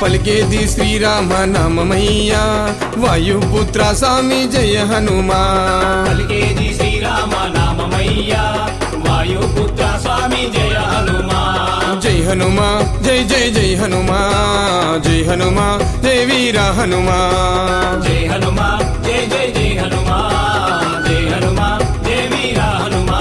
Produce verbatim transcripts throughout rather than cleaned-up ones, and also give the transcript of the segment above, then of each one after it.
పలికేది శ్రీరామ నామమయ్యా వాయుపుత్ర స్వామి జయ హనుమా పలికేది శ్రీరామ నామమయ్యా వాయుపుత్ర స్వామి జయ హనుమా జై హనుమా జై జై జై హనుమా జై హనుమా జై వీర హనుమా జై హనుమా జై జై జై హనుమా జై హనుమా జై వీర హనుమా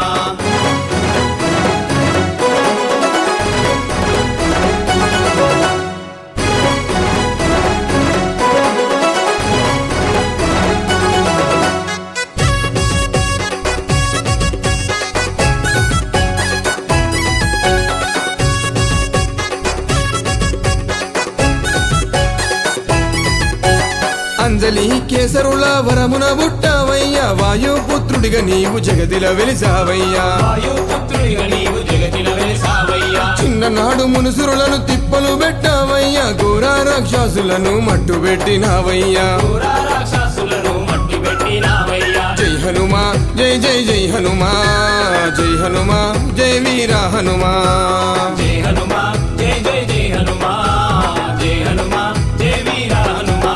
అంజలి కేసరుల వరమున బుట్టవయ్యా వాయుపుత్రుడిగా నీవు జగదిల వెలిసావయ్యా వాయుపుత్రుడిగా నీవు జగతిన వెలిసావయ్యా చిన్ననాడు మునుసురులను తిప్పలు పెట్టావయ్యా ఘోర రాక్షసులను మట్టు పెట్టినావయ్యా ఘోర రాక్షసులను మట్టి పెట్టినావయ్యా జై హనుమా జై జై జై హనుమా జై హనుమా జై వీర హనుమా జై హనుమా జై జై జై హనుమా జై హనుమా జై వీర హనుమా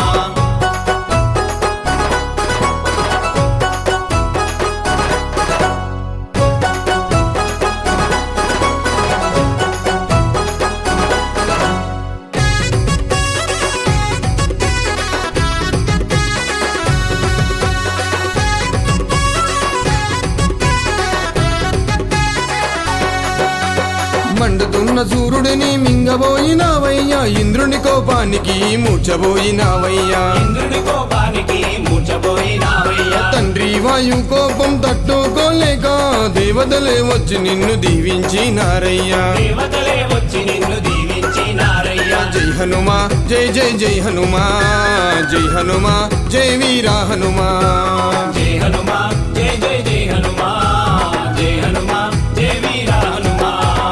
మండుతున్న సూర్యుడిని మింగబోయినావయ్యా ఇంద్రుని కోపానికి మూర్చబోయినావయ్యా ఇంద్రుని కోపానికి మూర్చబోయినావయ్యా తండ్రి వాయు కోపం తట్టుకోలేక దేవతలే వచ్చి నిన్ను దీవించినారయ్యా దేవతలే వచ్చి నిన్ను దీవించినారయ్యా జై హనుమా జై జై జై హనుమా జై హనుమా జై వీర హనుమా జై హనుమా జై జై జై హనుమా జై హనుమా జై వీర హనుమా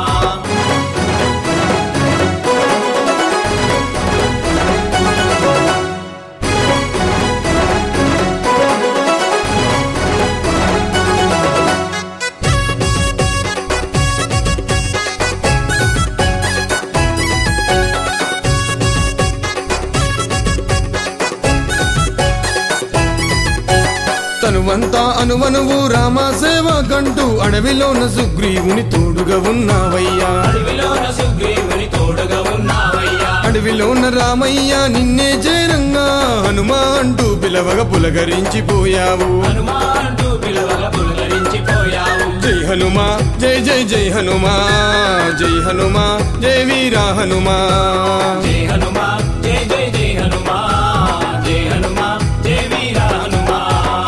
తనువంతా అనువనువు రామ సేవ కంటూ అడవిలోన సుగ్రీవుని తోడుగా ఉన్నావయ్యా అడవిలోన సుగ్రీవుని తోడుగా ఉన్నావయ్యా అడవిలోన రామయ్య నిన్నే చేరంగా హనుమా అంటూ పిలవగా పులకరించిపోయావు హనుమా అంటూ పిలవగా పులకరించిపోయావు జై హనుమా జై జై జై హనుమా జై హనుమా జై వీర హనుమా జై హనుమా జై జై జై హనుమా జై హనుమా జై వీర హనుమా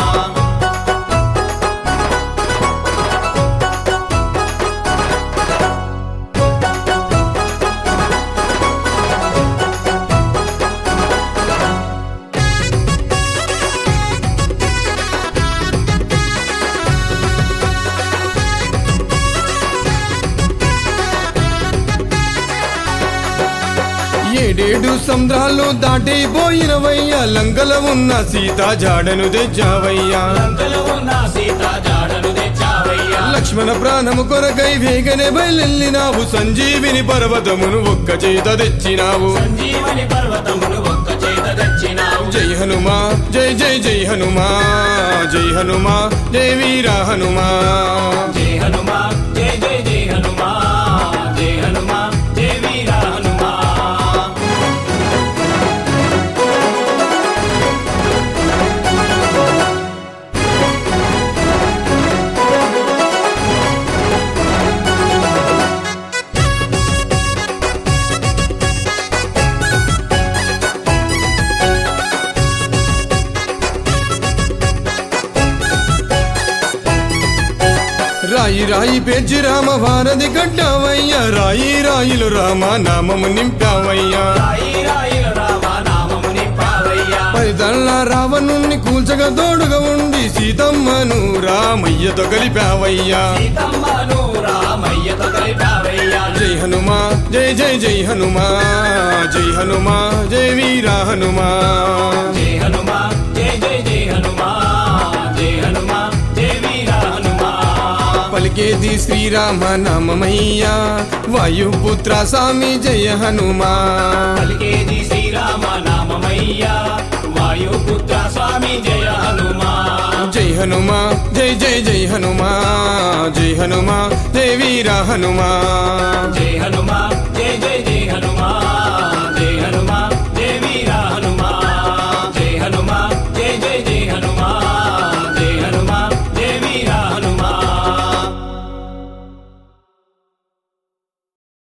ఏడేడు సముద్రాలు దాటిపోయినవయ్యా లంకల ఉన్న సీతా జాడను తెచ్చావయ్యా లంకలో ఉన్న సీత జాడను తెచ్చావయ్యా లక్ష్మణ ప్రాణము కొరకై వేగనే బయలెళ్ళినావు సంజీవిని పర్వతమును ఒక్క చేత తెచ్చినావు సంజీవని పర్వతమును ఒక్క చేత తెచ్చినావు జై హనుమా జై జై జై హనుమా జై హనుమా జై వీర హనుమా జై హనుమా జై జై జై హనుమా జై హనుమా జై వీర హనుమా రాయి రాయి పేర్చి రామ భారతి కట్టావయ్యా రాయి రాయిలు రామ నామము నింపావయ్యా రాయి రాయిల రామ నామము నింపావయ్యా పరిదళ్ళ రావణుణ్ణి కూల్చగా తోడుగా ఉండి సీతమ్మను రామయ్యతో కలిపావయ్యా సీతమ్మను రామయ్యతో కలిపావయ్యా జై హనుమా జై జై జై హనుమా జై హనుమా జై వీర హనుమా జై హనుమా జై జై జై హనుమా జై హనుమా జై వీర హనుమా పలికే పలికేది శ్రీరామ నామమయ్యా వాయుపుత్ర స్వామి జయ హనుమా పలికేది శ్రీరామ నామమయ్యా వాయుపుత్ర స్వామి జయ హనుమా జై హనుమా జై జై జై హనుమా జై హనుమా జై వీర హనుమా జై హనుమా జై జై జై హనుమా